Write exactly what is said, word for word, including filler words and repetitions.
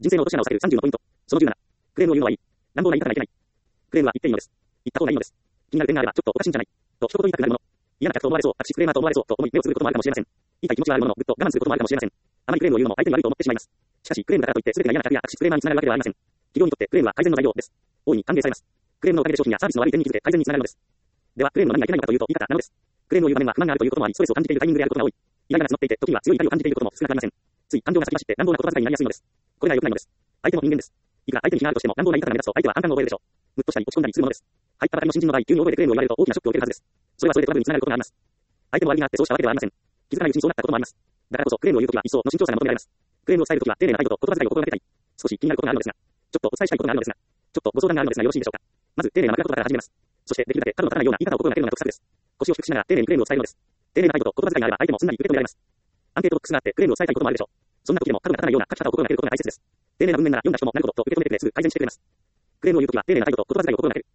人生の落とし穴を避けるさんじゅうのポイント。そのじゅうなな。クレームを言うのはいい。乱暴な言い方がいけない。クレームは言っていいのです。言った方がいいのです。気になる点があれば、ちょっとおかしいんじゃないと一言言いたくなるもの。嫌な客と思われそう、私クレーマーと思われそうと思い目をつぶることもあるかもしれません。言いたい気持ちはあるものの、ぐっと我慢することもあるかもしれません。あまりクレームを言うのも相手に悪いと思ってしまいます。しかし、クレームだからといって全てが嫌な客や私クレーマーにつながるわけではありません。企業にとってクレームは改善の材料です。大いに歓迎されます。クレームのおかげで商品やサービスの悪い点に気づけ改善につながるのです。では、クレームの何がいけないのかというと、言い方なのです。クレームを言う場面は不満があるということもあり、ストレスを感じているタイミングであることが多い。イライラが募っていて、時には強い怒りを感じていることも少なくありません。つい感情が先走って乱暴な言葉遣いになりやすいのです。これが良くないのです。相手も人間です。いくら相手に非があるとしても乱暴な言い方が目立つと相手は反感を覚えるでしょう。ムッとしたり落ち込んだりするものです。入ったばかりの新人の場合、急に覚えてクレームを言われると大きなショックを受けるはずです。それはそれでトラブルにつながることがあります。相手も悪気があってそうしたわけではありません。気づかないうちにそうなったこともあります。だからこそクレームを言うときは一層の慎重さが求められます。クレームを伝えるときは丁寧な態度と言葉遣いを心がけたい。少し気になることがあるのですが、ちょっとお伝えしたいことがあるのですが、ちょっとご相談があるのですがよろしいでしょうか。まず丁寧な枕言葉から始めます。そしてできるだけ角の立たないような言い方を心がけるのが得策です。腰を低くしながら丁寧にクレームを伝えるのです。丁寧な態度と言葉遣いがあれば相手もすんなり受け止められます。アンケートボックスがあってクレームを伝えたいこともあるでしょう。そんな時でも角が立たないような書き方を心がけることが大切です。丁寧な文面なら読んだ人もなるほどと受け止めてくれすぐ改善してくれます。クレームを言うときは丁寧な態度と言葉遣いを心がける。